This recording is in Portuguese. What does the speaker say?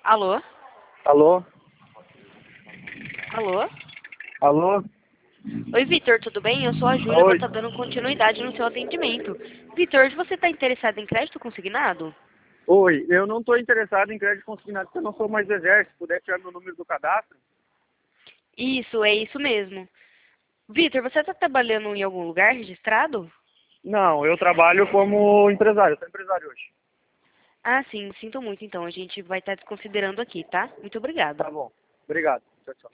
Alô? Alô? Alô? Alô? Oi, Vitor, tudo bem? Eu sou a Júlia, vou Oi. estar dando continuidade no seu atendimento. Vitor, você está interessado em crédito consignado? Oi, eu não estou interessado em crédito consignado porque eu não sou mais do exército. Se puder tirar meu número do cadastro? Isso, é isso mesmo. Vitor, você está trabalhando em algum lugar registrado? Não, eu trabalho como empresário. Eu sou empresário hoje. Ah, sim, sinto muito, então. A gente vai estar desconsiderando aqui, tá? Muito obrigada. Tá bom. Obrigado. Tchau, tchau.